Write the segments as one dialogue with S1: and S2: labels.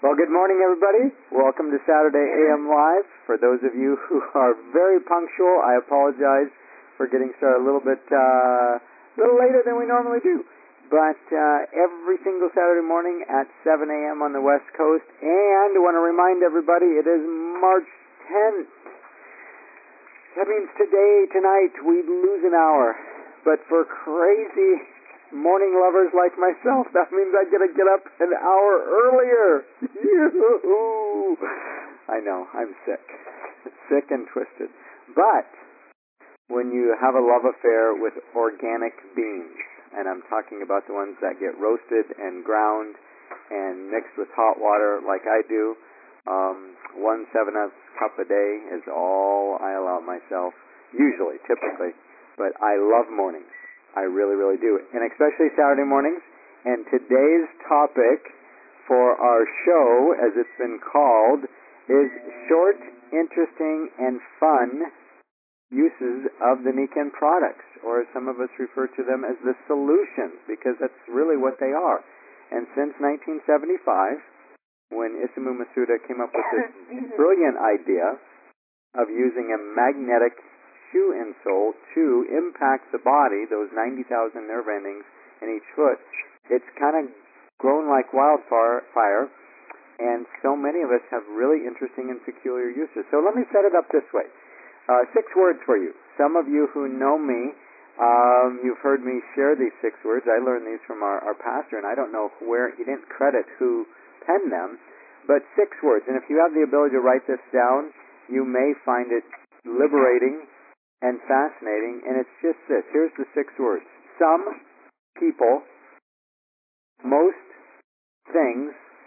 S1: Well, good morning, everybody. Welcome to Saturday AM Live. For those of you who are very punctual, I apologize for getting started a little later than we normally do. But every single Saturday morning at 7 a.m. on the West Coast. And I want to remind everybody, it is March 10th. That means tonight, we lose an hour. But for crazy morning lovers like myself, that means I get to get up an hour earlier. Yoo-hoo. I know, I'm sick and twisted. But when you have a love affair with organic beans, and I'm talking about the ones that get roasted and ground and mixed with hot water like I do, 1 7-ounce cup a day is all I allow myself, usually, typically. But I love mornings. I really, really do. And especially Saturday mornings. And today's topic for our show, as it's been called, is short, interesting, and fun uses of the Nikken products, or as some of us refer to them as the solutions, because that's really what they are. And since 1975, when Isamu Masuda came up with this brilliant idea of using a magnetic shoe insole to impact the body, those 90,000 nerve endings in each foot, it's kind of grown like wildfire, and so many of us have really interesting and peculiar uses. So let me set it up this way. 6 words for you. Some of you who know me, you've heard me share these 6 words. I learned these from our pastor, and I don't know where, he didn't credit who penned them, but 6 words. And if you have the ability to write this down, you may find it liberating and fascinating, and it's just this. Here's the 6 words. Some people, most things,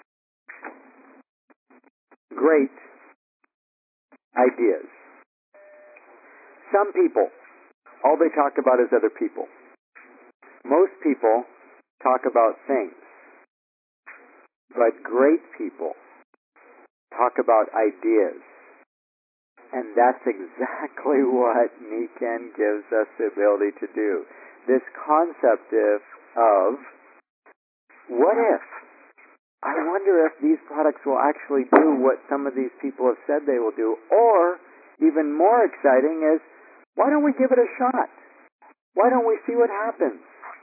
S1: great ideas. Some people, all they talk about is other people. Most people talk about things, but great people talk about ideas. And that's exactly what Nikken gives us the ability to do. This concept of, what if? I wonder if these products will actually do what some of these people have said they will do. Or, even more exciting is, why don't we give it a shot? Why don't we see what happens?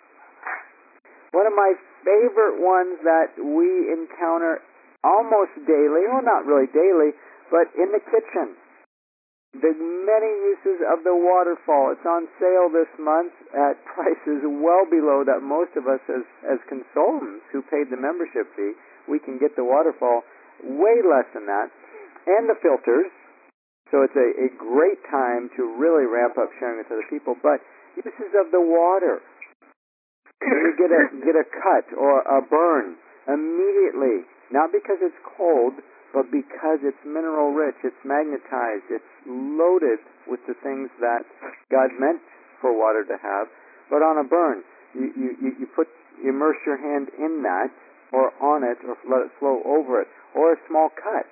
S1: One of my favorite ones that we encounter almost daily, well, not really daily, but in the kitchen. The many uses of the waterfall. It's on sale this month at prices well below that most of us as consultants who paid the membership fee, we can get the waterfall way less than that. And the filters. So it's a great time to really ramp up sharing with other people. But uses of the water. When you get a cut or a burn, immediately, not because it's cold, but because it's mineral rich, it's magnetized, it's loaded with the things that God meant for water to have. But on a burn, you immerse your hand in that, or on it, or let it flow over it, or a small cut.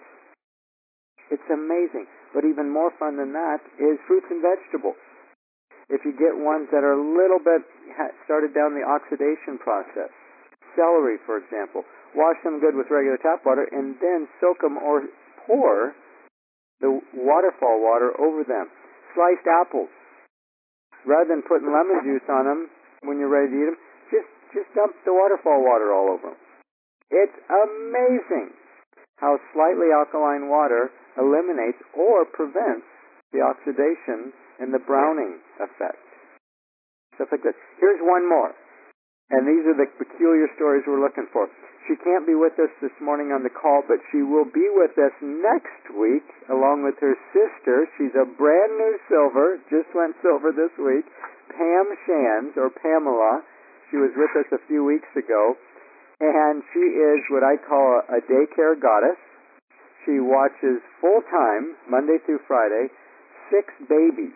S1: It's amazing. But even more fun than that is fruits and vegetables. If you get ones that are a little bit started down the oxidation process, celery, for example, wash them good with regular tap water, and then soak them or pour the waterfall water over them. Sliced apples. Rather than putting lemon juice on them when you're ready to eat them, just dump the waterfall water all over them. It's amazing how slightly alkaline water eliminates or prevents the oxidation and the browning effect. Stuff like this. Here's one more. And these are the peculiar stories we're looking for. She can't be with us this morning on the call, but she will be with us next week, along with her sister. She's a brand new silver, just went silver this week, Pam Shands, or Pamela. She was with us a few weeks ago, and she is what I call a daycare goddess. She watches full-time, Monday through Friday, 6 babies.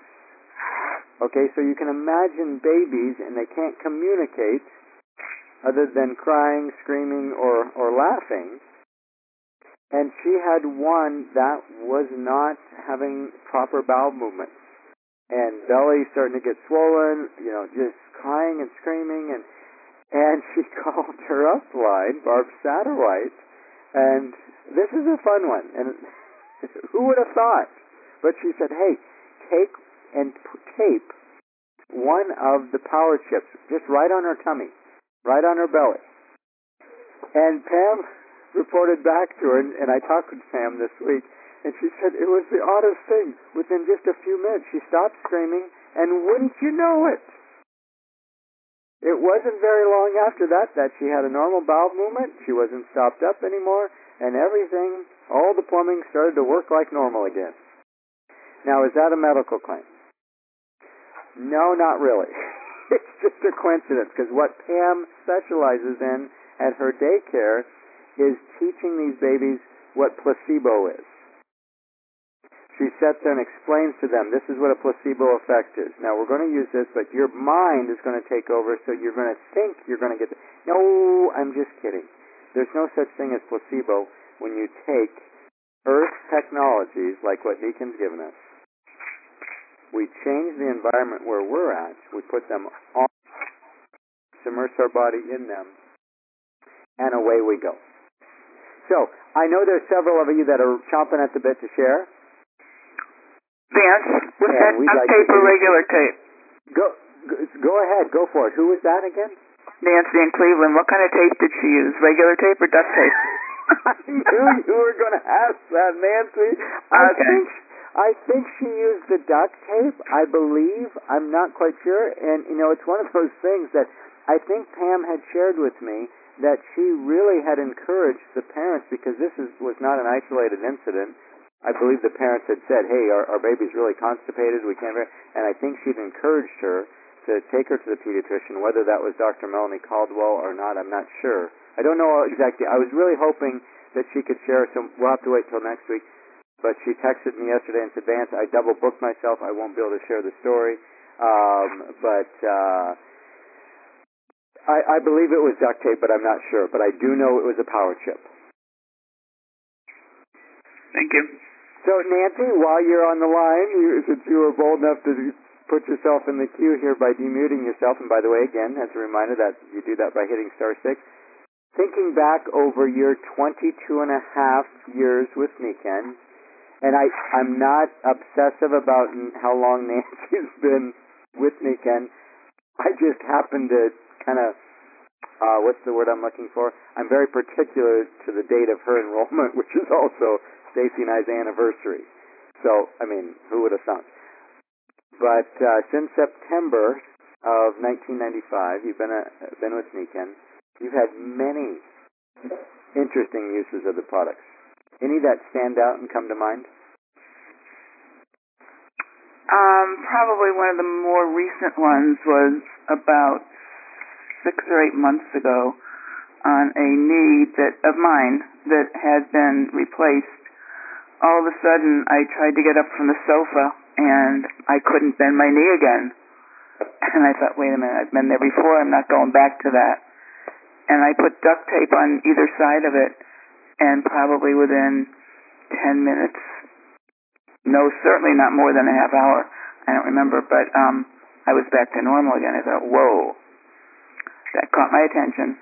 S1: Okay, so you can imagine babies, and they can't communicate other than crying, screaming, or laughing. And she had one that was not having proper bowel movements. And belly starting to get swollen, just crying and screaming. And she called her upline, Barb Satterwhite, And this is a fun one. And who would have thought? But she said, hey, take and tape one of the power chips just right on her tummy, right on her belly. And Pam reported back to her, and I talked with Pam this week, and she said it was the oddest thing. Within just a few minutes, she stopped screaming, and wouldn't you know it, it wasn't very long after that she had a normal bowel movement. She wasn't stopped up anymore, and everything, all the plumbing started to work like normal again. Now, is that a medical claim? No, not really. It's just a coincidence, because what Pam specializes in at her daycare is teaching these babies what placebo is. She sits there and explains to them, this is what a placebo effect is. Now, we're going to use this, but your mind is going to take over, so you're going to think you're going to get... No, I'm just kidding. There's no such thing as placebo when you take Earth technologies like what Deacon's given us. We change the environment where we're at. We put them on, immerse our body in them, and away we go. So, I know there's several of you that are chomping at the bit to share.
S2: Vance, was that duct tape or regular tape?
S1: Go ahead, go for it. Who was that again?
S2: Nancy in Cleveland. What kind of tape did she use? Regular tape or duct tape?
S1: I knew you were going to ask that, Nancy.
S2: Okay.
S1: I think she used the duct tape, I believe. I'm not quite sure. And, it's one of those things that I think Pam had shared with me, that she really had encouraged the parents, because this was not an isolated incident. I believe the parents had said, hey, our baby's really constipated, we can't... And I think she'd encouraged her to take her to the pediatrician. Whether that was Dr. Melanie Caldwell or not, I'm not sure. I don't know exactly. I was really hoping that she could share, so we'll have to wait till next week. But she texted me yesterday and said, Vance, I double-booked myself. I won't be able to share the story. I believe it was duct tape, but I'm not sure. But I do know it was a power chip.
S2: Thank you.
S1: So, Nancy, while you're on the line, since you were bold enough to put yourself in the queue here by demuting yourself, and by the way, again, as a reminder that you do that by hitting *6, thinking back over your 22 and a half years with Niken, and I'm not obsessive about how long Nancy's been with Niken. I just happen to kind of, what's the word I'm looking for? I'm very particular to the date of her enrollment, which is also Stacy and I's anniversary. So, who would have thought? But since September of 1995, you've been with Niken. You've had many interesting uses of the products. Any that stand out and come to mind?
S2: Probably one of the more recent ones was about 6 or 8 months ago on a knee of mine that had been replaced. All of a sudden, I tried to get up from the sofa, and I couldn't bend my knee again. And I thought, wait a minute, I've been there before, I'm not going back to that. And I put duct tape on either side of it, and probably within 10 minutes, no, certainly not more than a half hour, I don't remember, but I was back to normal again. I thought, whoa, that caught my attention.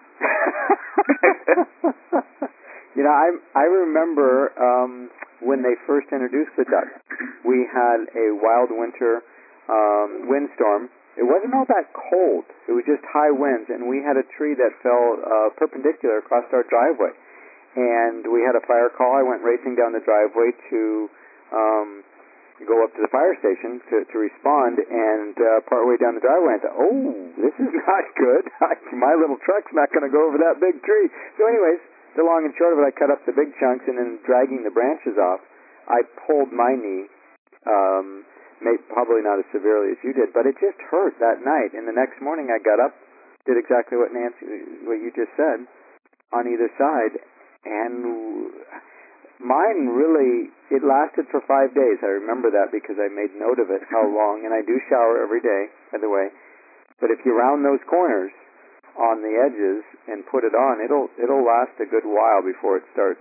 S1: I remember when they first introduced the duct. We had a wild winter windstorm. It wasn't all that cold. It was just high winds, and we had a tree that fell perpendicular across our driveway. And we had a fire call. I went racing down the driveway to go up to the fire station to respond, and partway down the driveway, I thought, oh, this is not good. My little truck's not going to go over that big tree. So anyways, the long and short of it, I cut up the big chunks, and then dragging the branches off, I pulled my knee, probably not as severely as you did, but it just hurt that night. And the next morning I got up, did exactly what you just said, on either side, and mine really, it lasted for 5 days. I remember that because I made note of it, how long, and I do shower every day, by the way, but if you round those corners on the edges and put it on, it'll last a good while before it starts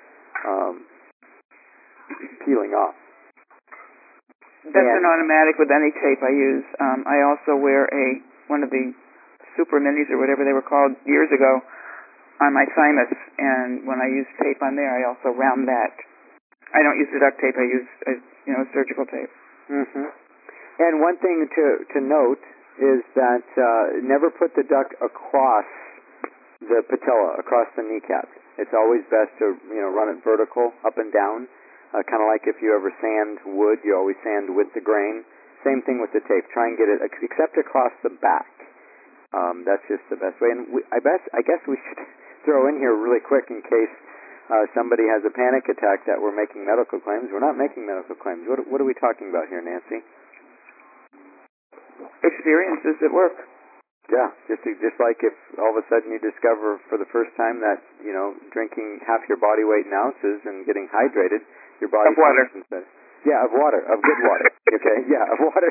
S1: peeling off.
S2: That's an automatic with any tape I use. I also wear one of the super minis or whatever they were called years ago on my thymus, and when I use tape on there, I also round that. I don't use the duct tape. I use surgical tape.
S1: Mm-hmm. And one thing to note is that never put the duct across the patella, across the kneecap. It's always best to run it vertical, up and down, kind of like if you ever sand wood, you always sand with the grain. Same thing with the tape. Try and get it except across the back. That's just the best way. And I guess we should throw in here really quick in case somebody has a panic attack that we're making medical claims. We're not making medical claims. What are we talking about here, Nancy?
S2: Experiences at work.
S1: Yeah, just like if all of a sudden you discover for the first time that drinking half your body weight in ounces and getting hydrated, your body
S2: of water.
S1: Says, yeah, of water, of good water. Okay, yeah, of water.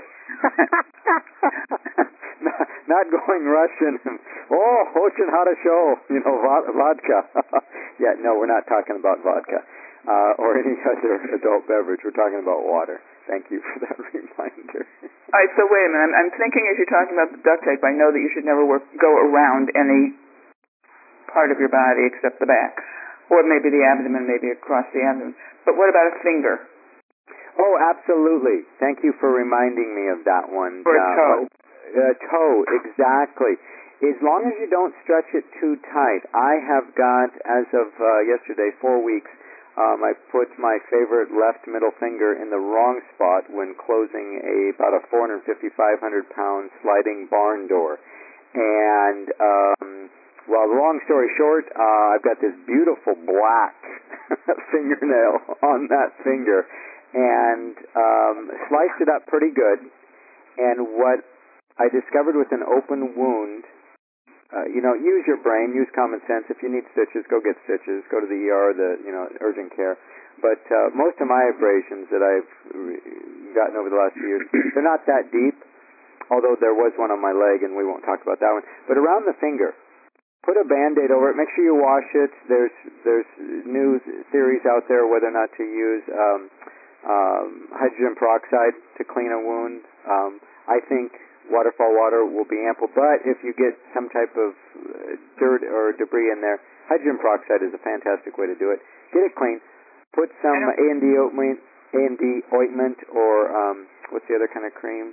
S1: not going Russian. Очень хорошо. Vodka. Yeah, no, we're not talking about vodka or any other adult beverage. We're talking about water. Thank you for that reminder.
S2: All right, so wait a minute. I'm thinking as you're talking about the duct tape, I know that you should never go around any part of your body except the back, or maybe the abdomen, maybe across the abdomen. But what about a finger?
S1: Oh, absolutely. Thank you for reminding me of that one.
S2: Or a toe.
S1: A toe, exactly. As long as you don't stretch it too tight. I have got, as of yesterday, 4 weeks, I put my favorite left middle finger in the wrong spot when closing about a 450, 500-pound sliding barn door. And, well, long story short, I've got this beautiful black fingernail on that finger and sliced it up pretty good. And what I discovered with an open wound, use your brain, use common sense. If you need stitches, go get stitches. Go to the ER, urgent care. But most of my abrasions that I've gotten over the last few years, they're not that deep, although there was one on my leg, and we won't talk about that one. But around the finger, put a Band-Aid over it. Make sure you wash it. There's new theories out there whether or not to use hydrogen peroxide to clean a wound. I think waterfall water will be ample, but if you get some type of dirt or debris in there, hydrogen peroxide is a fantastic way to do it. Get it clean. Put some A&D ointment or what's the other kind of cream?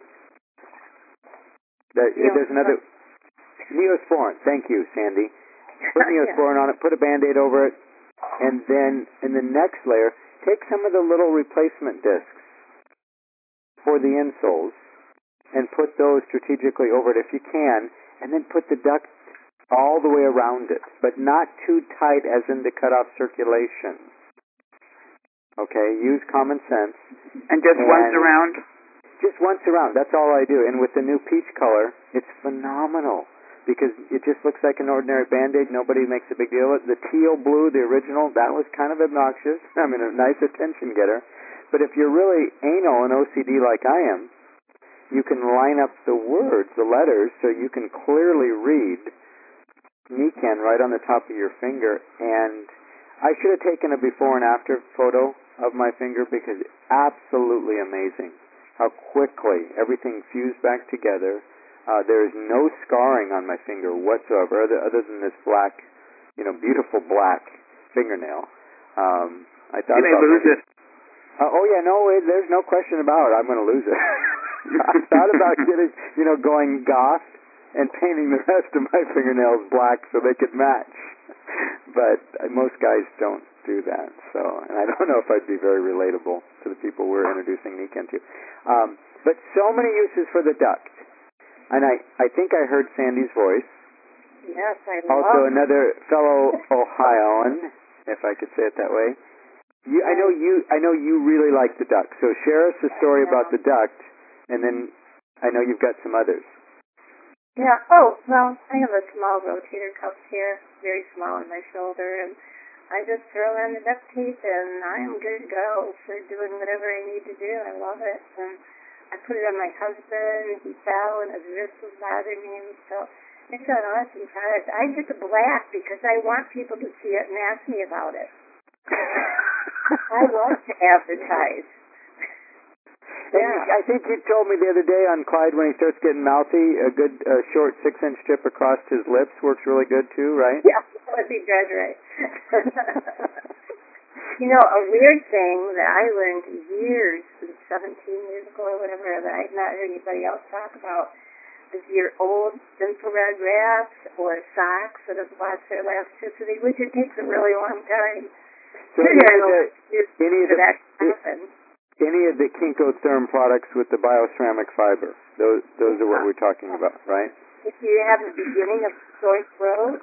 S1: There's another Neosporin. Thank you, Sandy. Put Neosporin on it. Put a Band-Aid over it, and then in the next layer, take some of the little replacement discs for the insoles and put those strategically over it if you can, and then put the duct all the way around it, but not too tight as in to cut off circulation. Okay, use common sense.
S2: And just once around?
S1: Just once around, that's all I do. And with the new peach color, it's phenomenal because it just looks like an ordinary Band-Aid. Nobody makes a big deal of it. The teal blue, the original, that was kind of obnoxious. I mean, a nice attention getter. But if you're really anal and OCD like I am, you can line up the words, the letters, so you can clearly read Nikken right on the top of your finger. And I should have taken a before and after photo of my finger because it's absolutely amazing how quickly everything fused back together. There is no scarring on my finger whatsoever other than this black, beautiful black fingernail. I thought
S2: you may lose it.
S1: There's no question about it. I'm going to lose it. I thought about getting, going goth and painting the rest of my fingernails black so they could match. But most guys don't do that. So, and I don't know if I'd be very relatable to the people we're introducing Nikken to. But so many uses for the duct. And I think I heard Sandy's voice.
S3: Yes, I love
S1: Also another fellow Ohioan, if I could say it that way. I know you really like the duct. So share us the story about the duct. And then I know you've got some others.
S3: Yeah. Oh, well, I have a small rotator cuff here, very small on my shoulder, and I just throw on the duct tape, and I am good to go for doing whatever I need to do. I love it. And I put it on my husband. He fell, and his wrist was bothering him. So it's an awesome product. I did the black because I want people to see it and ask me about it. I want to advertise.
S1: Yeah. I think you told me the other day on Clyde when he starts getting mouthy, a good short 6-inch strip across his lips works really good too, right?
S3: Yeah, That would be dead right. You know, a weird thing that I learned years, 17 years ago or whatever, that I had not heard anybody else talk about, is your old infrared wraps or socks that have lost their elasticity, which it takes a really long time.
S1: So any of the Kinkotherm products with the bioceramic fiber, those are what we're talking about, right?
S3: If you have the beginning of sore throat,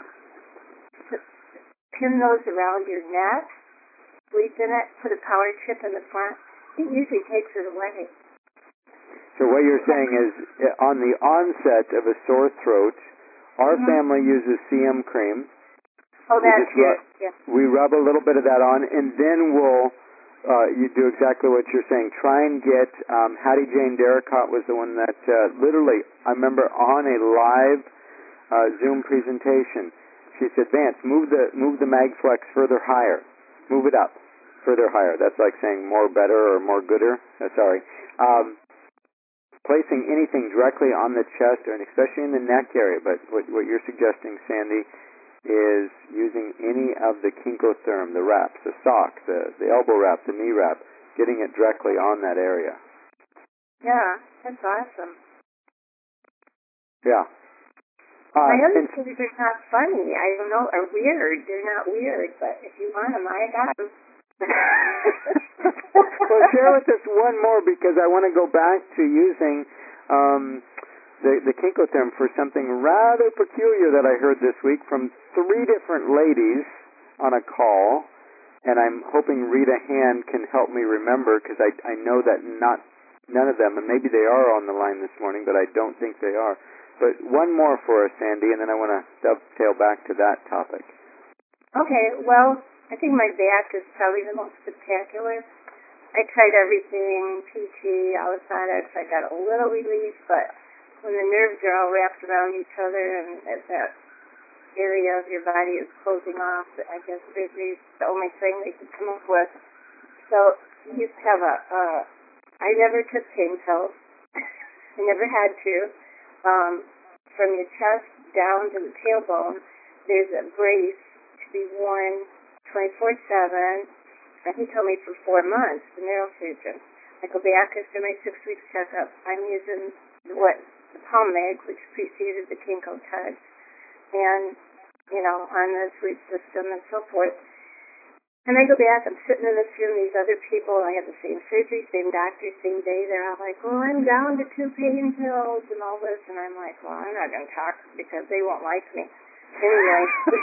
S3: pin those around your neck, sleep in it, put a power chip in the front. It usually takes it away.
S1: So what you're saying is, on the onset of a sore throat, our family uses CM cream.
S3: Oh, that's good. Yeah.
S1: We rub a little bit of that on, and then we'll, you do exactly what you're saying. Try and get, Hattie Jane Derricott was the one that literally, I remember on a live Zoom presentation, she said, Vance, move the MagFlex further higher. Move it up further higher. That's like saying more better or more gooder. Sorry. Placing anything directly on the chest, and especially in the neck area, but what you're suggesting, Sandy, is using any of the Kinkotherm, the wraps, the sock, the elbow wrap, the knee wrap, getting it directly on that area.
S3: Yeah, that's awesome.
S1: Yeah.
S3: My other things are not funny. I don't know, are weird. They're not weird, but if you want them, I got them.
S1: Well, share with us one more, because I want to go back to using the Kinkotherm for something rather peculiar that I heard this week from 3 different ladies on a call, and I'm hoping Rita Hand can help me remember, because I know that none of them, and maybe they are on the line this morning, but I don't think they are. But one more for us, Sandy, and then I want to dovetail back to that topic.
S3: Okay, well, I think my back is probably the most spectacular. I tried everything, PT, orthotics. I got a little relief, but when the nerves are all wrapped around each other and that area of your body is closing off, I guess surgery is the only thing they could come up with. So you used to have I never took pain pills. I never had to. From your chest down to the tailbone, there's a brace to be worn 24/7. And he told me for 4 months, the neurosurgeon. I go back after my 6-week checkup. I'm using the Palmeg, which preceded the Kinko Touch, and, on the sleep system and so forth. And I go back, I'm sitting in this room, these other people, I have the same surgery, same doctor, same day. They're all like, well, I'm down to 2 pain pills and all this. And I'm like, well, I'm not going to talk because they won't like me. Anyway,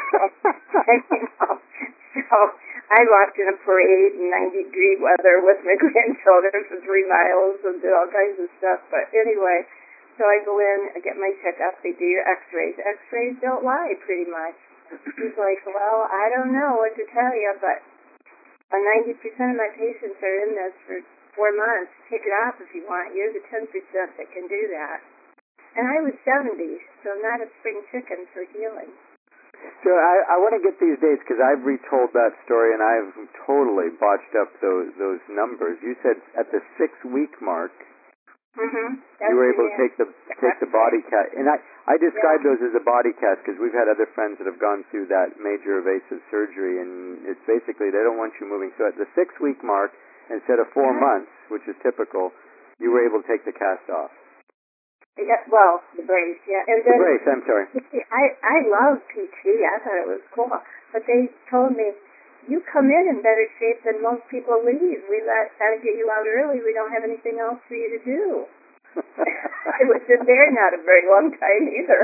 S3: so I walked in a parade in 90-degree weather with my grandchildren for 3 miles and did all kinds of stuff. But anyway, so I go in, I get my checkup, they do your x-rays. X-rays don't lie, pretty much. He's like, well, I don't know what to tell you, but 90% of my patients are in this for 4 months. Take it off if you want. You're the 10% that can do that. And I was 70, so not a spring chicken for healing.
S1: So I want to get these dates, because I've retold that story, and I've totally botched up those numbers. You said at the 6-week mark, you were able to take the body cast, and I describe those as a body cast because we've had other friends that have gone through that major evasive surgery, and it's basically they don't want you moving. So at the 6-week mark, instead of 4 months, which is typical, you were able to take the cast off.
S3: Yeah, well, the brace, yeah. And then,
S1: the brace, I'm sorry.
S3: I love PT. I thought it was cool. But they told me, you come in better shape than most people leave. We got to get you out early. We don't have anything else for you to do. I was in there not a very long time either.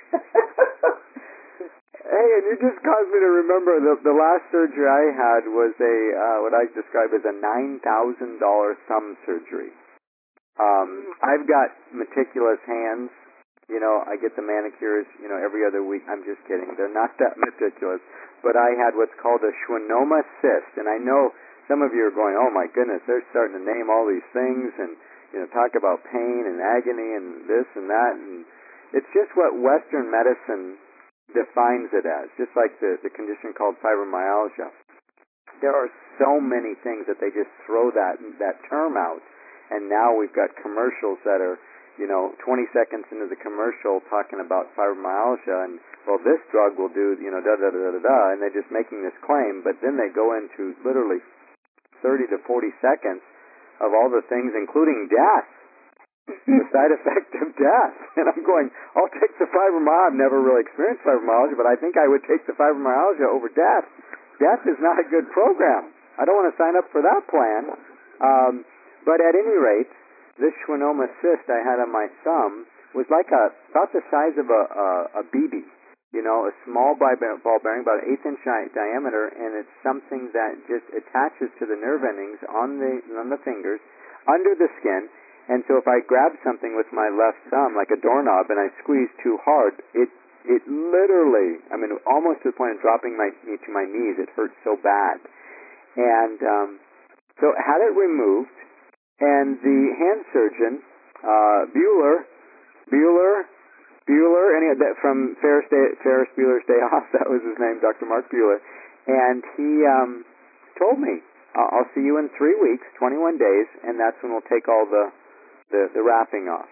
S1: Hey, and you just caused me to remember the last surgery I had was what I describe as a $9,000 thumb surgery. I've got meticulous hands. I get the manicures, every other week. I'm just kidding. They're not that meticulous. But I had what's called a schwannoma cyst. And I know some of you are going, oh my goodness, they're starting to name all these things and, talk about pain and agony and this and that. And it's just what Western medicine defines it as, just like the condition called fibromyalgia. There are so many things that they just throw that term out. And now we've got commercials that are, 20 seconds into the commercial talking about fibromyalgia and, well, this drug will do, da-da-da-da-da, and they're just making this claim, but then they go into literally 30 to 40 seconds of all the things, including death, the side effect of death. And I'm going, I'll take the fibromyalgia. I've never really experienced fibromyalgia, but I think I would take the fibromyalgia over death. Death is not a good program. I don't want to sign up for that plan. But at any rate, this schwannoma cyst I had on my thumb was like about the size of a BB, a small ball bearing, about an 1/8 inch diameter, and it's something that just attaches to the nerve endings on the fingers, under the skin. And so if I grab something with my left thumb, like a doorknob, and I squeeze too hard, it literally, almost to the point of dropping me to my knees. It hurt so bad. And so had it removed, and the hand surgeon, Bueller, from Ferris Bueller's Day Off, that was his name, Dr. Mark Bueller, and he told me, I'll see you in 3 weeks, 21 days, and that's when we'll take all the wrapping off.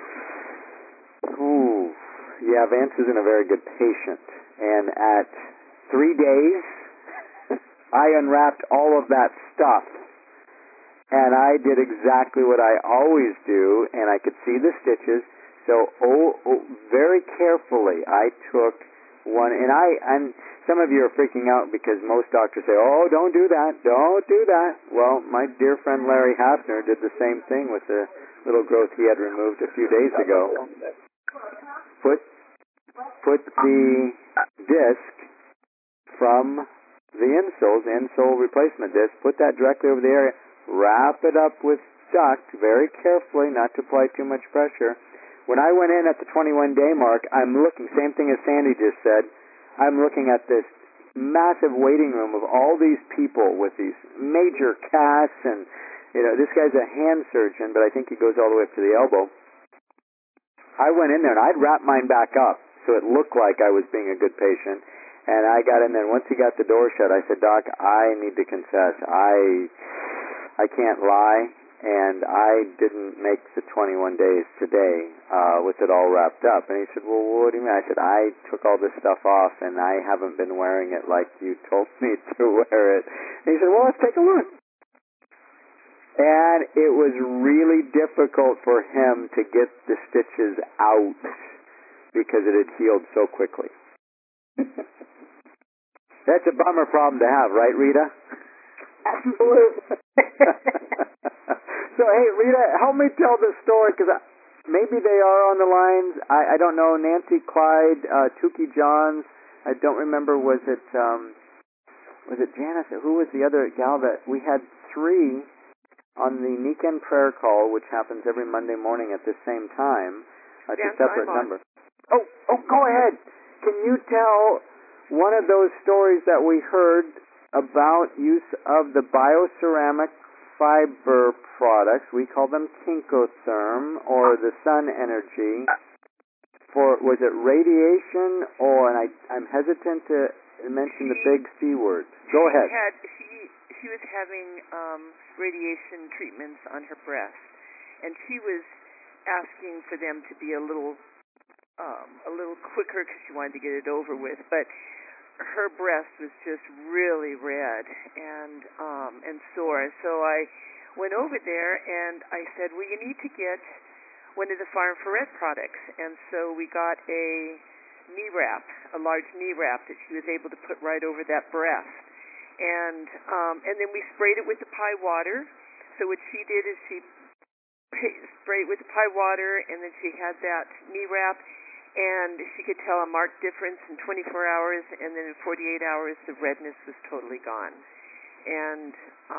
S1: Ooh, yeah, Vance isn't a very good patient, and at 3 days, I unwrapped all of that stuff. And I did exactly what I always do, and I could see the stitches. So, very carefully, I took one, and some of you are freaking out because most doctors say, "Oh, don't do that, don't do that." Well, my dear friend Larry Hafner did the same thing with the little growth he had removed a few days ago. Put the disc from the insole replacement disc, put that directly over the area. Wrap it up with duct very carefully, not to apply too much pressure. When I went in at the 21-day mark, I'm looking, same thing as Sandy just said, I'm looking at this massive waiting room of all these people with these major casts, and, this guy's a hand surgeon, but I think he goes all the way up to the elbow. I went in there, and I'd wrap mine back up, so it looked like I was being a good patient. And I got in there, and once he got the door shut, I said, "Doc, I need to confess. I can't lie, and I didn't make the 21 days today with it all wrapped up." And he said, "Well, what do you mean?" I said, "I took all this stuff off, and I haven't been wearing it like you told me to wear it." And he said, "Well, let's take a look." And it was really difficult for him to get the stitches out because it had healed so quickly. That's a bummer problem to have, right, Rita?
S3: Absolutely.
S1: So, hey, Rita, help me tell this story, because maybe they are on the lines. I don't know. Nancy Clyde, Tukey Johns. I don't remember. Was it Janice? Who was the other gal that we had 3 on the Weekend Prayer Call, which happens every Monday morning at the same time? It's a separate number. Oh, go ahead. Can you tell one of those stories that we heard about use of the bioceramic fiber products? We call them Kinkotherm, or the sun energy, for, was it radiation, and I'm hesitant to mention the big C word. Go ahead.
S4: She was having radiation treatments on her breast, and she was asking for them to be a little quicker because she wanted to get it over with, but her breast was just really red and sore. So I went over there and I said, "Well, you need to get one of the Farm for Red products." And so we got a knee wrap, a large knee wrap that she was able to put right over that breast. And then we sprayed it with the pie water. So what she did is she sprayed it with the pie water, and then she had that knee wrap, and she could tell a marked difference in 24 hours, and then in 48 hours the redness was totally gone. And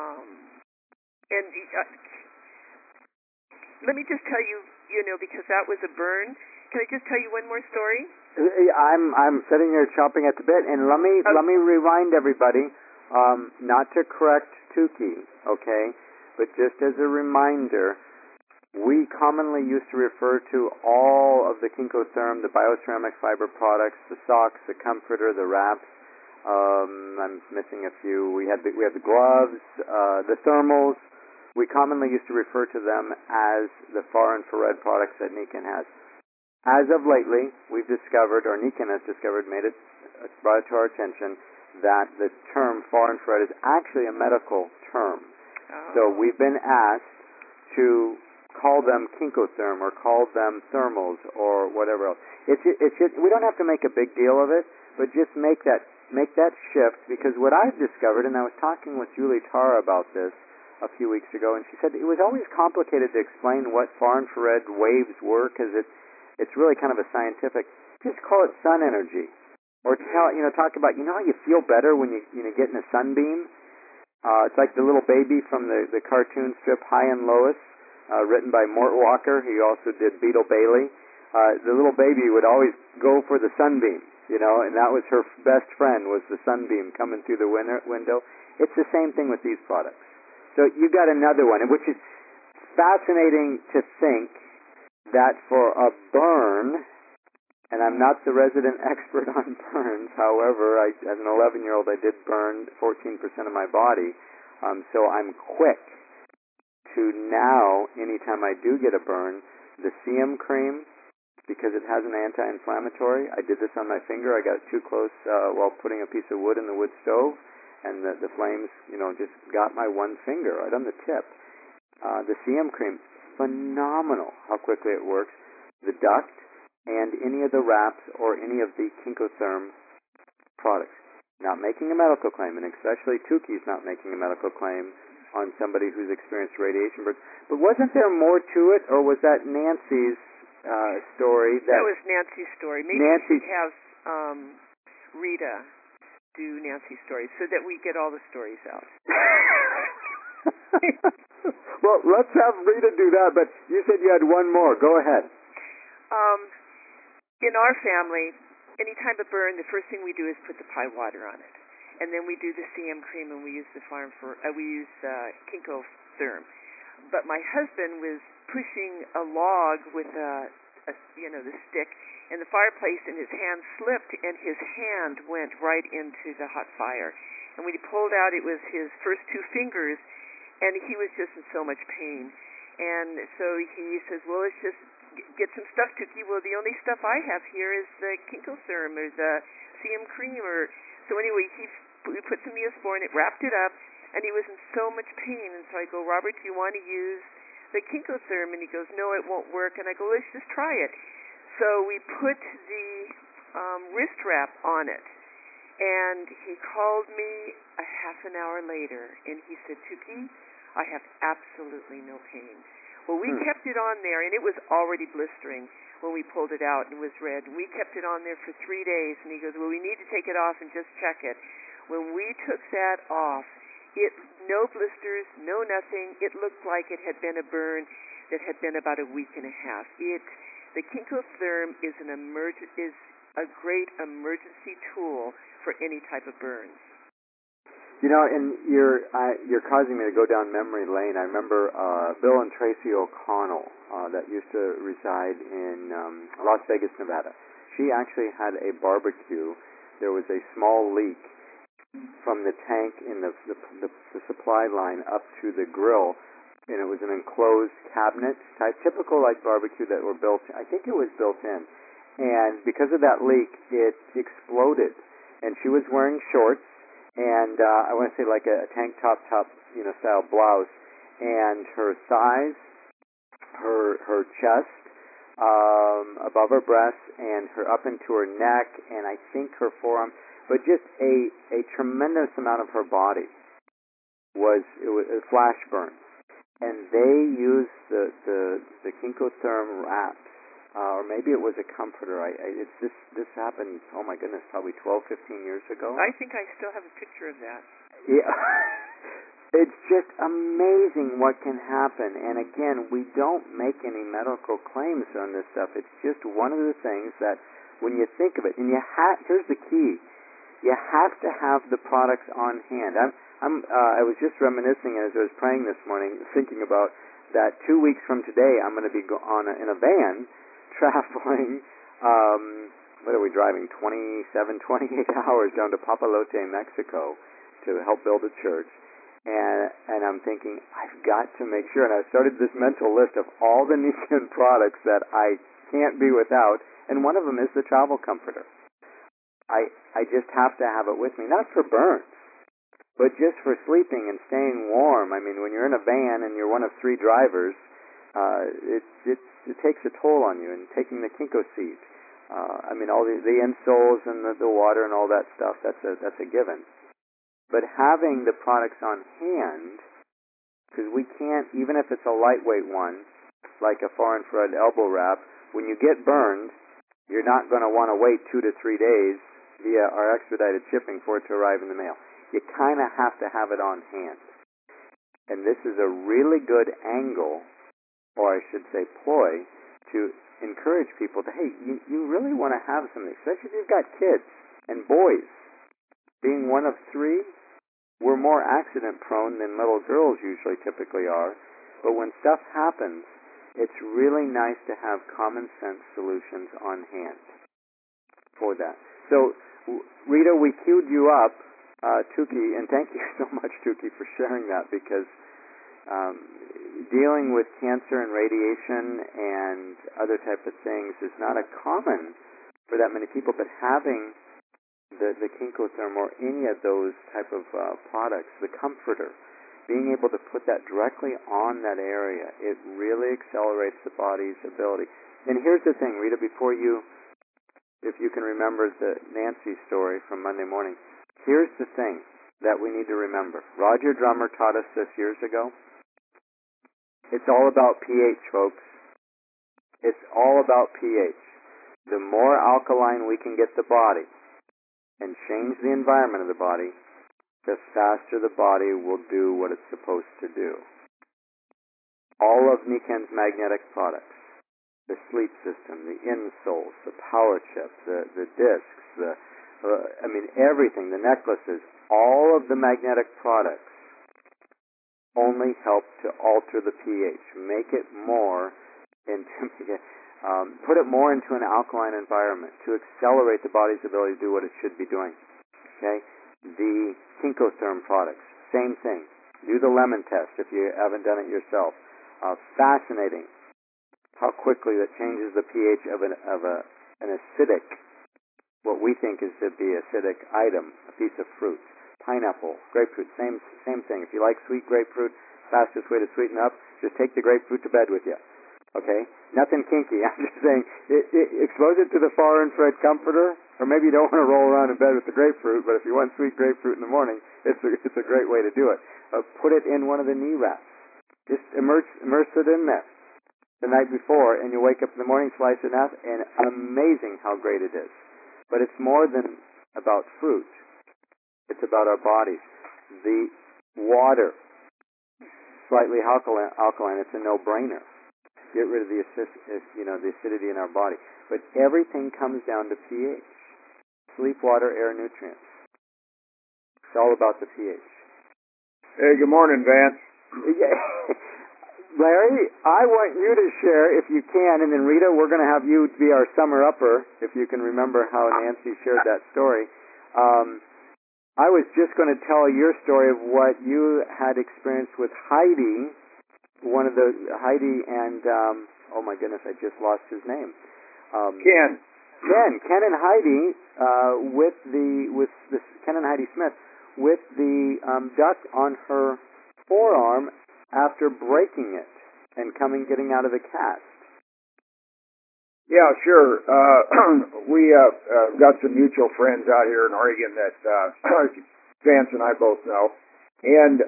S4: let me just tell you, because that was a burn. Can I just tell you one more story?
S1: I'm sitting here chomping at the bit, and let me rewind everybody, not to correct Tukey, okay, but just as a reminder. We commonly used to refer to all of the Kinkotherm, the bioceramic fiber products, the socks, the comforter, the wraps. I'm missing a few. We had the gloves, the thermals, we commonly used to refer to them as the far infrared products that Nikken has. As of lately, we've discovered, or Nikken has discovered, brought it to our attention, that the term far infrared is actually a medical term.
S4: Oh.
S1: So we've been asked to call them Kinkotherm or call them thermals or whatever else. It's just, we don't have to make a big deal of it, but just make that shift, because what I've discovered, and I was talking with Julie Tara about this a few weeks ago, and she said it was always complicated to explain what far infrared waves were, because it's really kind of a scientific. Just call it sun energy, or talk about how you feel better when you get in a sunbeam. It's like the little baby from the cartoon strip High and Lois, written by Mort Walker. He also did Beetle Bailey. The little baby would always go for the sunbeam, and that was her best friend, was the sunbeam coming through the window. It's the same thing with these products. So you got another one, which is fascinating to think that for a burn, and I'm not the resident expert on burns, however, as an 11-year-old, I did burn 14% of my body, so I'm quick to now, anytime I do get a burn, the CM cream, because it has an anti-inflammatory. I did this on my finger. I got it too close while putting a piece of wood in the wood stove, and the flames, just got my one finger right on the tip. The CM cream, phenomenal how quickly it works. The duct and any of the wraps or any of the Kinkotherm products. Not making a medical claim, and especially Tuki's not making a medical claim on somebody who's experienced radiation burns. But wasn't there more to it, or was that Nancy's story?
S4: That was Nancy's story. Maybe we should have Rita do Nancy's story so that we get all the stories out.
S1: Well, let's have Rita do that, but you said you had one more. Go ahead.
S4: In our family, any time of burn, the first thing we do is put the pie water on it. And then we do the CM cream, and we use Kinkotherm. But my husband was pushing a log with the stick in the fireplace, and his hand slipped, and his hand went right into the hot fire. And when he pulled out, it was his first two fingers, and he was just in so much pain. And so he says, well, let's just get some stuff, Tuki. Well, the only stuff I have here is the Kinkotherm or the CM cream. So anyway, we put some Neosporin, it wrapped it up, and he was in so much pain. And so I go, Robert, do you want to use the Kinkotherm? And he goes, no, it won't work. And I go, let's just try it. So we put the wrist wrap on it. And he called me a half an hour later, and he said, Tuki, I have absolutely no pain. Well, we kept it on there, and it was already blistering when we pulled it out and it was red. We kept it on there for 3 days, and he goes, well, we need to take it off and just check it. When we took that off, no blisters, no nothing. It looked like it had been a burn that had been about a week and a half. The Kinkotherm is a great emergency tool for any type of burns.
S1: And you're causing me to go down memory lane. I remember Bill and Tracy O'Connell that used to reside in Las Vegas, Nevada. She actually had a barbecue. There was a small leak from the tank in the supply line up to the grill, and it was an enclosed cabinet type, typical like barbecue that were built. I think it was built in, and because of that leak, it exploded. And she was wearing shorts. And I want to say like a tank top style blouse, and her thighs, her chest, above her breasts, and her up into her neck, and I think her forearm, but just a tremendous amount of her body was flash burns. And they used the Kinkotherm wraps. Or maybe it was a comforter. This happened, oh my goodness, probably 12, 15 years ago.
S4: I think I still have a picture of that.
S1: Yeah. It's just amazing what can happen. And again, we don't make any medical claims on this stuff. It's just one of the things that when you think of it, and here's the key. You have to have the products on hand. I was just reminiscing as I was praying this morning, thinking about that 2 weeks from today, I'm going to be in a van traveling, what are we driving, 28 hours down to Papalote, Mexico to help build a church. And I'm thinking, I've got to make sure. And I started this mental list of all the Nikken products that I can't be without, and one of them is the travel comforter. I just have to have it with me, not for burns, but just for sleeping and staying warm. I mean, when you're in a van and you're one of 3 drivers, it takes a toll on you. And taking the Kinko seat, I mean, all the insoles and the water and all that stuff, that's a given. But having the products on hand, because we can't, even if it's a lightweight one, like a far infrared elbow wrap, when you get burned, you're not going to want to wait 2 to 3 days via our expedited shipping for it to arrive in the mail. You kind of have to have it on hand. And this is a really good angle, or I should say ploy, to encourage people to, hey, you really want to have something, especially if you've got kids and boys. Being one of 3, we're more accident prone than little girls usually typically are. But when stuff happens, it's really nice to have common sense solutions on hand for that. So, Rita, we queued you up, Tuki, and thank you so much, Tuki, for sharing that, because dealing with cancer and radiation and other type of things is not a common for that many people, but having the Kinkotherm or any of those type of products, the comforter, being able to put that directly on that area, it really accelerates the body's ability. And here's the thing, Rita, before you, if you can remember the Nancy story from Monday morning, here's the thing that we need to remember. Roger Drummer taught us this years ago. It's all about pH, folks. It's all about pH. The more alkaline we can get the body and change the environment of the body, the faster the body will do what it's supposed to do. All of Nikken's magnetic products, the sleep system, the insoles, the power chips, the discs, everything, the necklaces, all of the magnetic products only help to alter the pH, make it more put it more into an alkaline environment to accelerate the body's ability to do what it should be doing. Okay? The Kinkotherm products, same thing. Do the lemon test if you haven't done it yourself. Fascinating how quickly that changes the pH of an acidic, what we think is to be acidic item, a piece of fruit. Pineapple, grapefruit, same thing. If you like sweet grapefruit, fastest way to sweeten up, just take the grapefruit to bed with you. Okay? Nothing kinky. I'm just saying, expose it to the far infrared comforter, or maybe you don't want to roll around in bed with the grapefruit, but if you want sweet grapefruit in the morning, it's a great way to do it. Put it in one of the knee wraps. Just immerse it in there the night before, and you wake up in the morning, slice it out, and amazing how great it is. But it's more than about fruit. It's about our bodies. The water, slightly alkaline, it's a no-brainer. Get rid of the acidity in our body. But everything comes down to pH. Sleep, water, air, nutrients. It's all about the pH.
S5: Hey, good morning, Vance.
S1: Larry, I want you to share, if you can, and then Rita, we're going to have you be our summer-upper, if you can remember how Nancy shared that story. I was just going to tell your story of what you had experienced with Heidi, Heidi and, oh my goodness, I just lost his name.
S5: Ken
S1: and Heidi, Ken and Heidi Smith, with the duct on her forearm after breaking it and getting out of the cast.
S5: Yeah, sure. We got some mutual friends out here in Oregon that Vance and I both know. And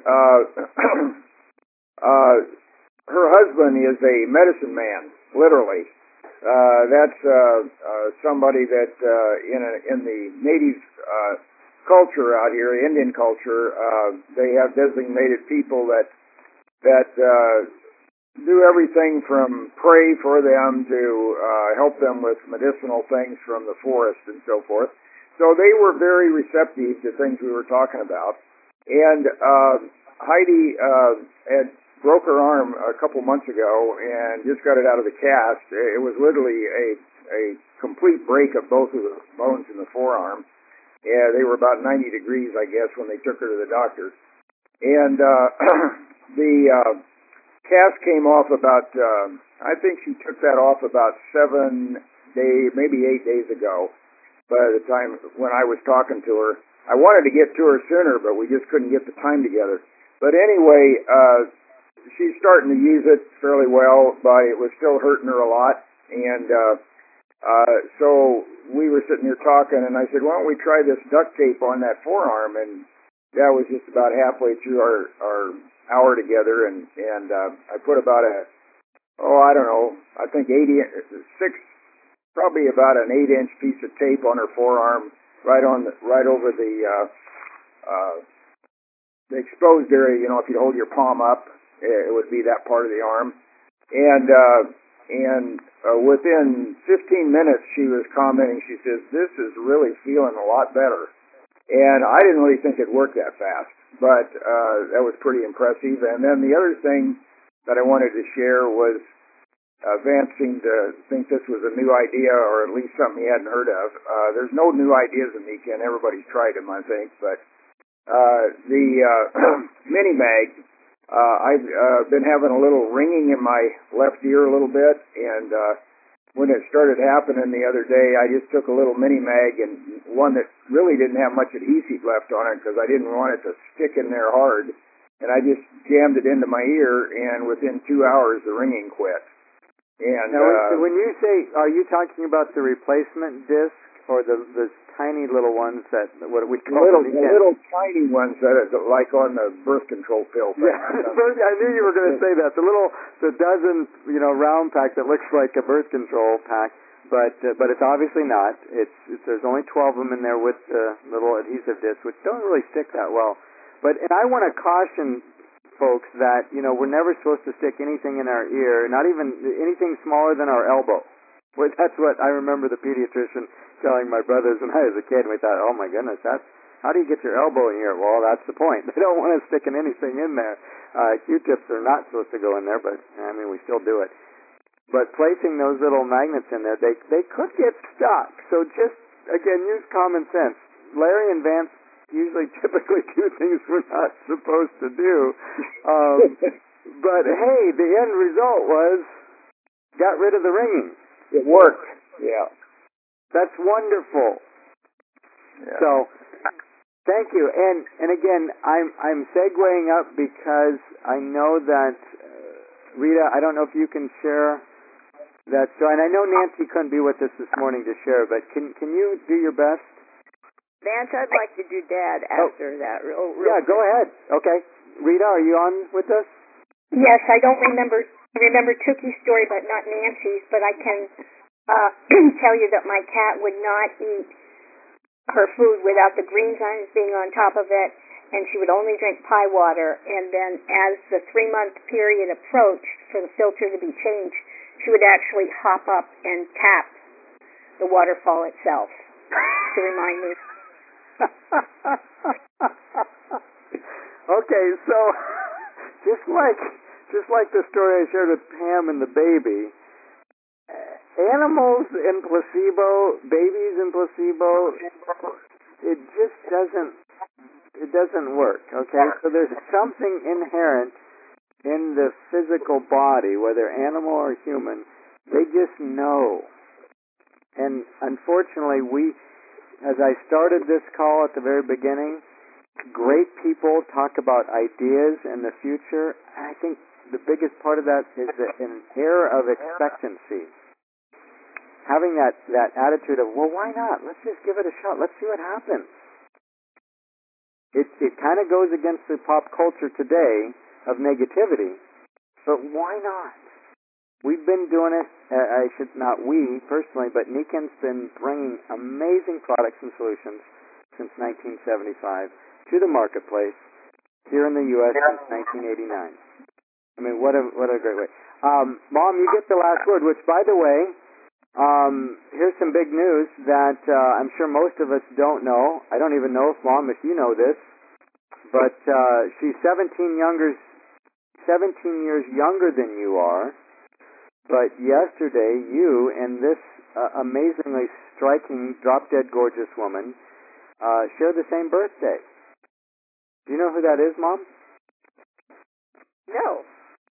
S5: her husband is a medicine man, literally. That's somebody that in the native culture out here, Indian culture, they have designated people that do everything from pray for them to help them with medicinal things from the forest and so forth. So they were very receptive to things we were talking about. And Heidi had broke her arm a couple months ago and just got it out of the cast. It was literally a complete break of both of the bones in the forearm. Yeah, they were about 90 degrees, I guess, when they took her to the doctor. and the cast came off about. I think she took that off about 7 days, maybe 8 days ago. By the time when I was talking to her, I wanted to get to her sooner, but we just couldn't get the time together. But anyway, she's starting to use it fairly well, but it was still hurting her a lot. And so we were sitting here talking, and I said, why don't we try this duct tape on that forearm? And that was just about halfway through our hour together, and I put about I don't know, I think probably about an 8-inch piece of tape on her forearm, right over the exposed area. You know, if you hold your palm up, it would be that part of the arm. And within 15 minutes, she was commenting. She says, "This is really feeling a lot better." And I didn't really think it worked that fast, but that was pretty impressive. And then the other thing that I wanted to share was Vance seemed to think this was a new idea, or at least something he hadn't heard of. There's no new ideas in Nikken. Everybody's tried them, I think. But the mini mag, I've been having a little ringing in my left ear a little bit, and when it started happening the other day, I just took a little mini mag, and one that really didn't have much adhesive left on it because I didn't want it to stick in there hard, and I just jammed it into my ear, and within 2 hours the ringing quit. And
S1: now, when you say, are you talking about the replacement disc or the tiny little ones that what we call
S5: the little tiny ones that are like on the birth control pill thing?
S1: Yeah, I knew you were going to say that. The dozen round pack that looks like a birth control pack, but it's obviously not. There's only 12 of them in there with the little adhesive discs, which don't really stick that well. And I want to caution folks that we're never supposed to stick anything in our ear, not even anything smaller than our elbow. That's what I remember the pediatrician telling my brothers when I was a kid. And we thought, oh my goodness, how do you get your elbow in here? Well, that's the point. They don't want us sticking anything in there. Q-tips are not supposed to go in there, but I mean we still do it. But placing those little magnets in there, they could get stuck. So just again, use common sense. Larry and Vance typically do things we're not supposed to do. But hey, the end result was got rid of the ringing.
S5: It worked. Yeah.
S1: That's wonderful.
S5: Yeah.
S1: So thank you. And again, I'm segueing up because I know that Rita, I don't know if you can share that story. And I know Nancy couldn't be with us this morning to share, but can you do your best?
S6: Vance, I'd like to do Dad after that. Real
S1: yeah, go ahead. Okay. Rita, are you on with us?
S3: Yes, I don't remember. I remember Tookie's story, but not Nancy's. But I can tell you that my cat would not eat her food without the green giants being on top of it, and she would only drink pie water. And then as the 3-month period approached for the filter to be changed, she would actually hop up and tap the waterfall itself to remind me.
S1: Okay, so just like the story I shared with Pam and the baby, animals in placebo, babies in placebo, it just doesn't work. Okay, so there's something inherent in the physical body, whether animal or human. They just know, and unfortunately as I started this call at the very beginning, great people talk about ideas and the future. I think the biggest part of that is an air of expectancy. Having that attitude of, well, why not? Let's just give it a shot. Let's see what happens. It kind of goes against the pop culture today of negativity, but why not? We've been doing it, not we personally, but Nikken's been bringing amazing products and solutions since 1975 to the marketplace here in the U.S. since 1989. I mean, what a great way. Mom, you get the last word, which, by the way, here's some big news that I'm sure most of us don't know. I don't even know if you know this, but she's 17 years younger than you are. But yesterday, you and this amazingly striking, drop-dead gorgeous woman share the same birthday. Do you know who that is, Mom?
S6: No.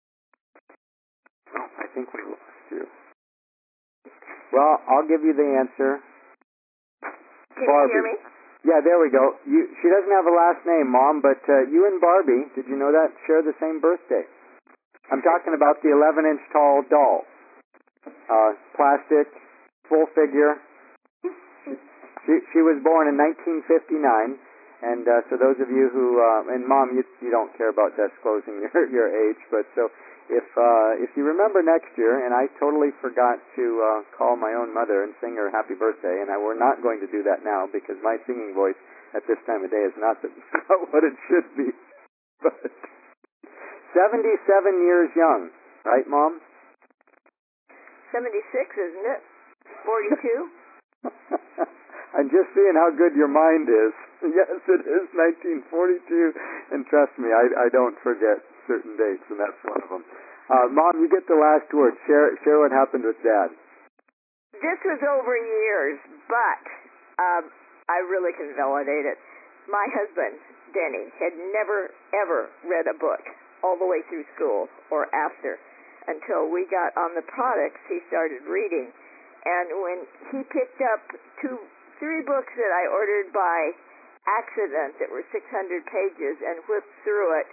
S1: Oh, I think we lost you. Well, I'll give you the answer.
S6: Can
S1: Barbie.
S6: you hear me?
S1: Yeah, there we go. She doesn't have a last name, Mom, but you and Barbie, did you know that, share the same birthday? I'm talking about the 11-inch tall doll. Plastic, full figure. She was born in 1959, and so those of you who, and Mom, you don't care about disclosing your age, but so if you remember next year, and I totally forgot to call my own mother and sing her happy birthday, and we're not going to do that now because my singing voice at this time of day is not what it should be. But 77 years young, right, Mom?
S6: 76, isn't it? 42?
S1: I'm just seeing how good your mind is. Yes, it is 1942, and trust me, I don't forget certain dates, and that's one of them. Mom, you get the last word. Share what happened with Dad.
S6: This was over years, but I really can validate it. My husband, Denny, had never, ever read a book all the way through school or after. Until we got on the products, he started reading. And when he picked up 3 books that I ordered by accident that were 600 pages and whipped through it,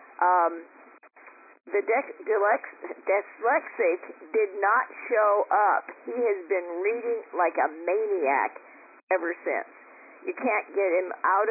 S6: the dyslexic did not show up. He has been reading like a maniac ever since. You can't get his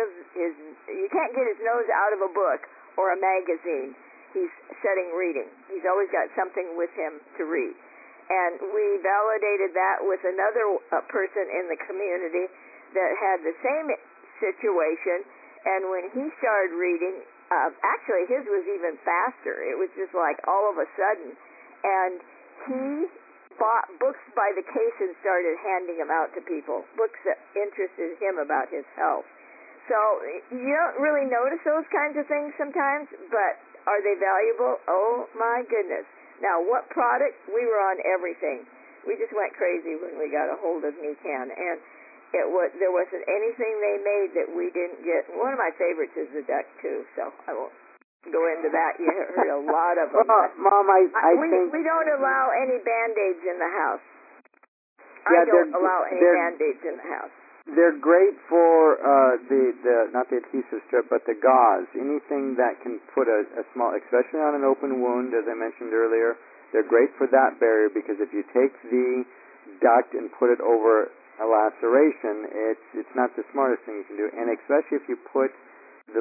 S6: nose out of a book or a magazine. He's setting reading. He's always got something with him to read. And we validated that with another person in the community that had the same situation. And when he started reading, actually his was even faster. It was just like all of a sudden. And he bought books by the case and started handing them out to people, books that interested him about his health. So you don't really notice those kinds of things sometimes, but are they valuable? Oh, my goodness. Now, what product? We were on everything. We just went crazy when we got a hold of Nikan, and there wasn't anything they made that we didn't get. And one of my favorites is the duck, too, so I won't go into that. You heard a lot of them.
S1: Mom, I think...
S6: We don't allow any Band-Aids in the house.
S1: Yeah,
S6: I don't allow any Band-Aids in the house.
S1: They're great for the not the adhesive strip, but the gauze. Anything that can put a small, especially on an open wound, as I mentioned earlier, they're great for that barrier because if you take the duct and put it over a laceration, it's not the smartest thing you can do. And especially if you put the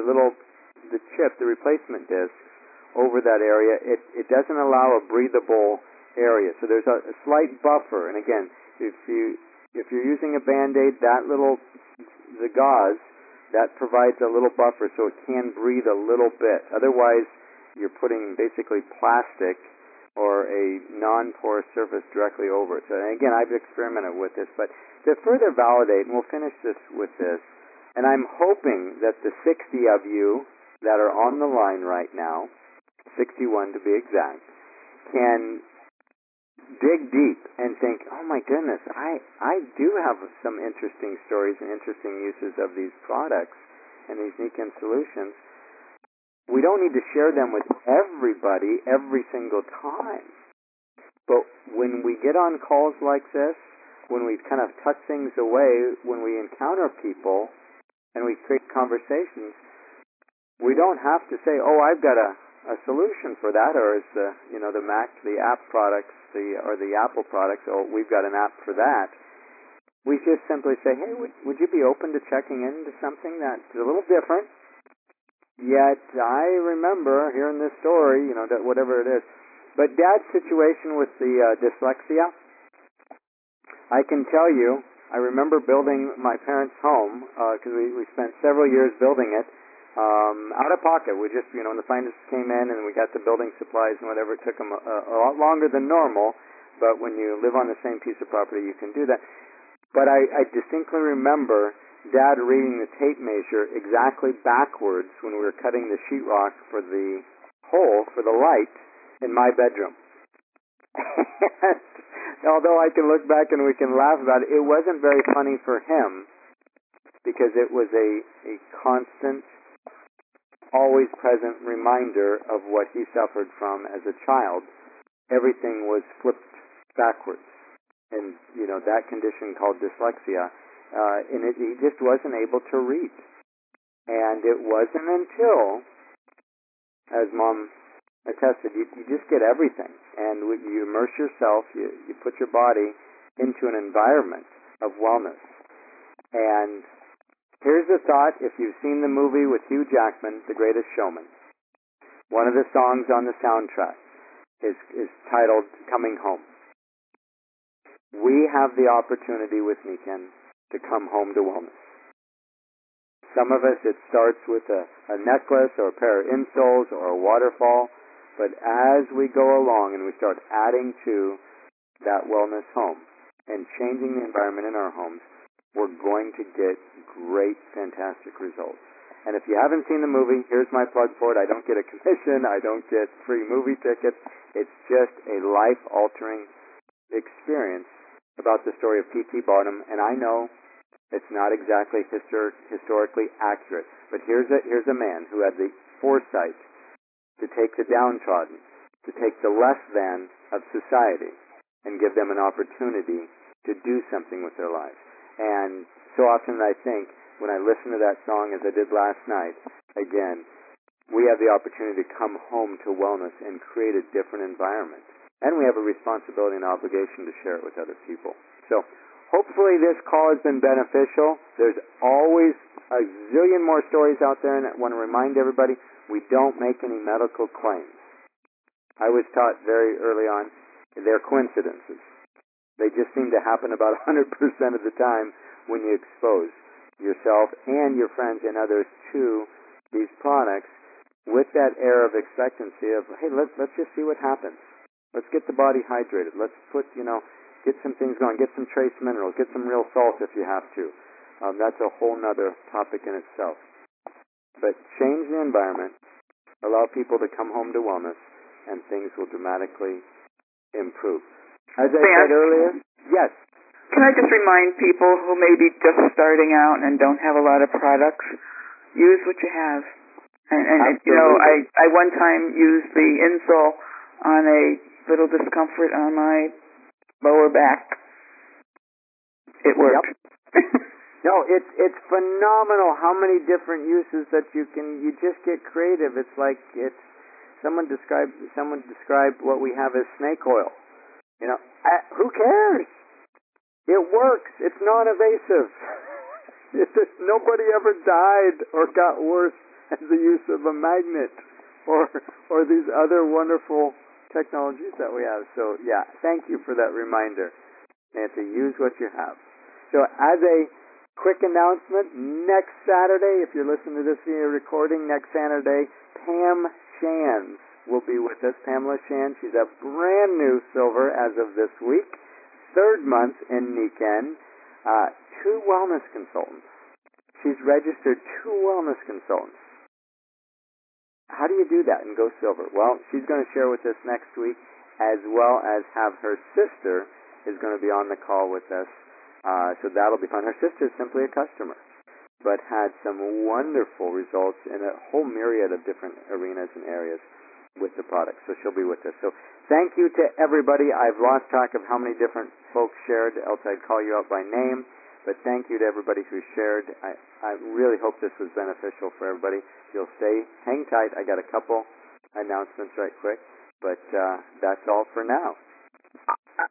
S1: replacement disc over that area, it doesn't allow a breathable area. So there's a slight buffer. And again, if you're using a Band-Aid, the gauze, that provides a little buffer so it can breathe a little bit. Otherwise, you're putting basically plastic or a non-porous surface directly over it. So again, I've experimented with this, but to further validate, and we'll finish this with this, and I'm hoping that the 60 of you that are on the line right now, 61 to be exact, can dig deep and think, oh my goodness, I do have some interesting stories and interesting uses of these products and these Nikan solutions. We don't need to share them with everybody every single time. But when we get on calls like this, when we kind of tuck things away, when we encounter people and we create conversations, we don't have to say, oh, I've got a solution for that, or is the Mac, the app products, or the Apple products, oh, we've got an app for that. We just simply say, hey, would you be open to checking into something that's a little different? Yet I remember hearing this story, that whatever it is. But Dad's situation with the dyslexia, I can tell you, I remember building my parents' home because we spent several years building it. Out of pocket. We just, when the finance came in and we got the building supplies and whatever, it took them a lot longer than normal, but when you live on the same piece of property, you can do that. But I distinctly remember Dad reading the tape measure exactly backwards when we were cutting the sheetrock for the hole for the light in my bedroom. Although I can look back and we can laugh about it, it wasn't very funny for him because it was a constant always present reminder of what he suffered from as a child. Everything was flipped backwards. And, that condition called dyslexia. And he just wasn't able to read. And it wasn't until, as Mom attested, you just get everything. And you immerse yourself, you put your body into an environment of wellness. And here's the thought, if you've seen the movie with Hugh Jackman, The Greatest Showman, one of the songs on the soundtrack is titled Coming Home. We have the opportunity with Niken to come home to wellness. Some of us, it starts with a necklace or a pair of insoles or a waterfall, but as we go along and we start adding to that wellness home and changing the environment in our homes, we're going to get great, fantastic results. And if you haven't seen the movie, here's my plug for it. I don't get a commission. I don't get free movie tickets. It's just a life-altering experience about the story of P.T. Barnum. And I know it's not exactly historically accurate, but here's a man who had the foresight to take the downtrodden, to take the less than of society, and give them an opportunity to do something with their lives. And so often I think, when I listen to that song, as I did last night, again, we have the opportunity to come home to wellness and create a different environment. And we have a responsibility and obligation to share it with other people. So hopefully this call has been beneficial. There's always a zillion more stories out there, and I want to remind everybody, we don't make any medical claims. I was taught very early on, they're coincidences. They just seem to happen about 100% of the time when you expose yourself and your friends and others to these products with that air of expectancy of, hey, let's just see what happens. Let's get the body hydrated. Let's put, get some things going. Get some trace minerals. Get some real salt if you have to. That's a whole nother topic in itself. But change the environment. Allow people to come home to wellness, and things will dramatically improve. As I said earlier, yes.
S2: Can I just remind people who may be just starting out and don't have a lot of products, use what you have. And I one time used the insole on a little discomfort on my lower back. It worked.
S1: Yep. No, it's phenomenal how many different uses that you just get creative. It's like someone described what we have as snake oil. Who cares? It works. It's non-evasive. Nobody ever died or got worse as the use of a magnet or these other wonderful technologies that we have. So, yeah, thank you for that reminder, Nancy. Use what you have. So, as a quick announcement, next Saturday, if you're listening to this via recording, next Saturday, Pam Shands will be with us. Pamela Shands, she's a brand new silver as of this week. Third month in Niken, 2 wellness consultants. She's registered 2 wellness consultants. How do you do that and go silver? Well, she's going to share with us next week, as well as have her sister is going to be on the call with us. So that'll be fun. Her sister is simply a customer, but had some wonderful results in a whole myriad of different arenas and areas with the product. So she'll be with us. So thank you to everybody. I've lost track of how many different folks shared, else I'd call you out by name. But thank you to everybody who shared. I really hope this was beneficial for everybody. You'll hang tight. I got a couple announcements right quick, but that's all for now.